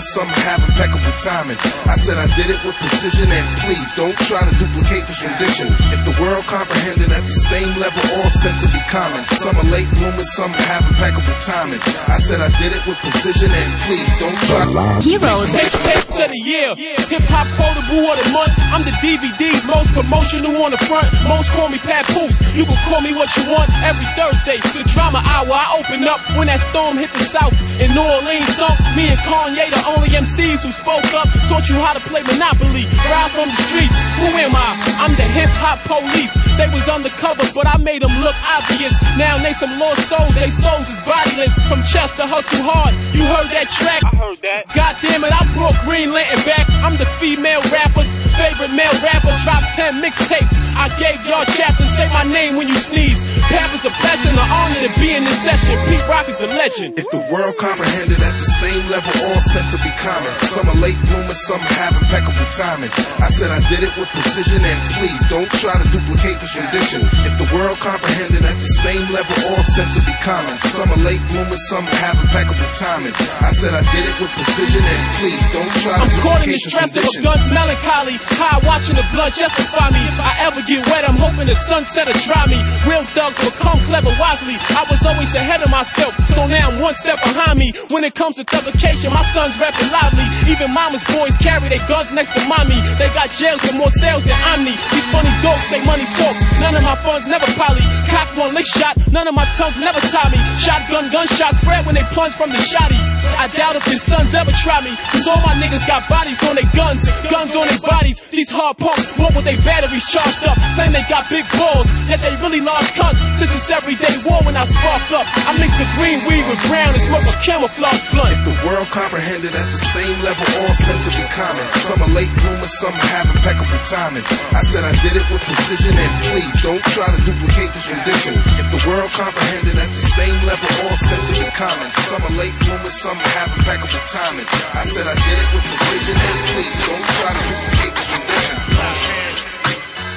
some have impeccable timing. I said I did it with precision, and please don't try to duplicate this rendition. If the world comprehended at the same level, all sense to be common. Some are late bloomers, some have impeccable timing. I said I did it with precision, and please don't try to... Heroes. Tapes of the year, hip-hop quotable of the month. I'm the DVD's most promotional on the front. Most call me Papoose, you can call me what you want. Every Thursday, the drama hour, I open up when that storm hit the South. In New Orleans, sunk, me and Kanye, the only MCs who spoke up. Taught you how to play Monopoly, rise from the streets. Who am I? I'm the hip-hop police. They was undercover, but I made them look obvious. Now they some lost souls, they souls is bodiless. From Chester, hustle hard, you heard that track? I heard that. God damn it, I brought Green Lantern back. I'm the female rapper's favorite male rapper. Drop 10 mixtapes, I gave y'all chapters. Say my name when you sneeze. Pap is a blessing, an honor to be in this session. Pete Rock is a legend. If the world comprehended at the same level, all sense to be common. Some are late bloomers, some have impeccable timing. I said I did it with precision, and please don't try to duplicate this rendition. If the world comprehended at the same level, all sense to be common. Some are late bloomers, some have impeccable timing. I said I did it with precision, and please don't try to I'm caught in duplicate the this stress of a rendition. gun's melancholy. High watching the blood justify me. If I ever get wet, I'm hoping the sunset will dry me. Real thugs become clever wisely. I was always ahead of myself, so now I'm one step behind me. When it comes to thuggification, my son's rapping lively. Even mama's boys carry their guns next to mommy. They got jails with more sales than Omni. These funny dogs say money talks. None of my funds never poly. Cock one lick shot, none of my tongues never tie me. Shotgun gunshots spread when they plunge from the shotty. I doubt if his sons ever try me, cause all my niggas got bodies on their guns, guns on their bodies. These hard punks walk with their batteries charged up, claim they got big balls, yet they really large cunts. Since it's everyday war when I spark up, I mix the green weed with brown and smoke a camouflage blunt. If the world comprehended at the same level, all sense to be common. Some are late bloomers, some have impeccable timing. I said I did it with precision, and please don't try to duplicate this rendition. If the world comprehended at the same level, all sense to be common. Some are late bloomers, some have impeccable timing. I said I did it with precision, and please don't try to duplicate this rendition.